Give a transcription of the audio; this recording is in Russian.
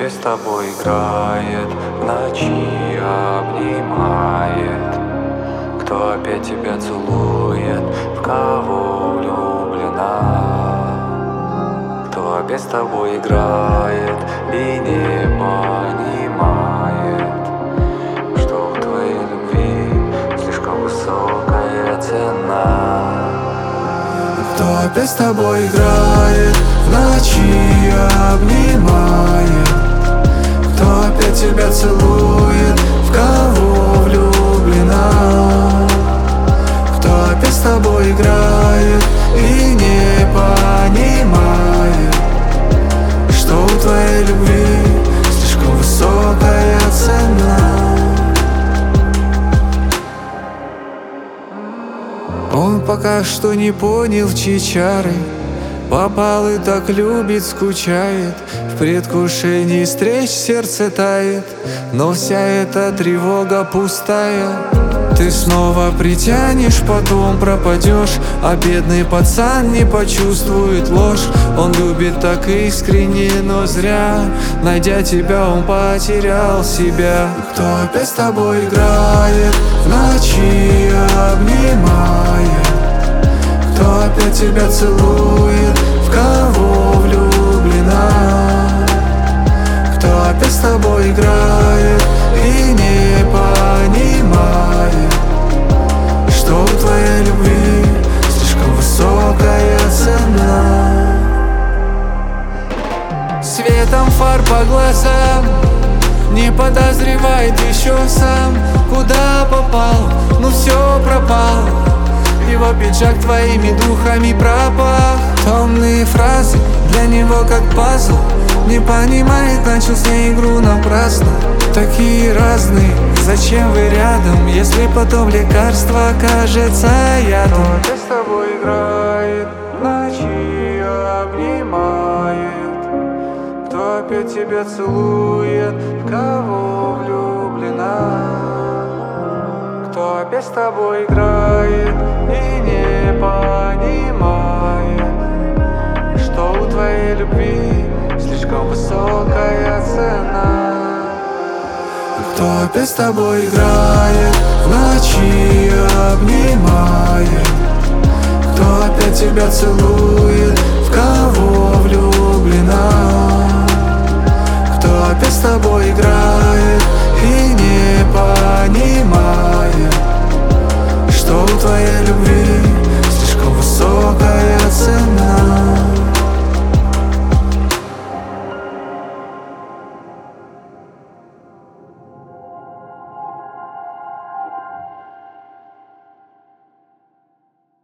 опять с тобой играет, в ночи обнимает? Кто опять тебя целует, в кого влюблена? Кто опять с тобой играет и не понимает, что у твоей любви слишком высокая цена? Кто опять с тобой играет, в ночи обнимает? Кто опять тебя целует, в кого влюблена? Кто опять с тобой играет и не понимает, что у твоей любви слишком высокая цена? Он пока что не понял, в чьи чары попал и так любит, скучает. В предвкушении встреч сердце тает, но вся эта тревога пустая. Ты снова притянешь, потом пропадешь, а бедный пацан не почувствует ложь. Он любит так искренне, но зря, найдя тебя, он потерял себя. Кто опять с тобой играет, в ночи обнимает? Кто опять тебя целует, в кого влюблена? Кто опять с тобой играет и не понимает, что у твоей любви слишком высокая цена? Светом фар по глазам, не подозревает еще сам, куда попал, ну все пропал. Его пиджак твоими духами пропах. Томные фразы для него как пазл, не понимает, начал с ней игру напрасно. Такие разные, зачем вы рядом, если потом лекарство окажется ядом? Кто опять с тобой играет, в ночи обнимает? Кто опять тебя целует, в кого влюблена? Кто опять с тобой играет и не понимает, что у твоей любви слишком высокая цена? Кто опять с тобой играет, в ночи обнимает? Кто опять тебя целует, в кого влюблена? Кто опять с тобой играет и не понимает,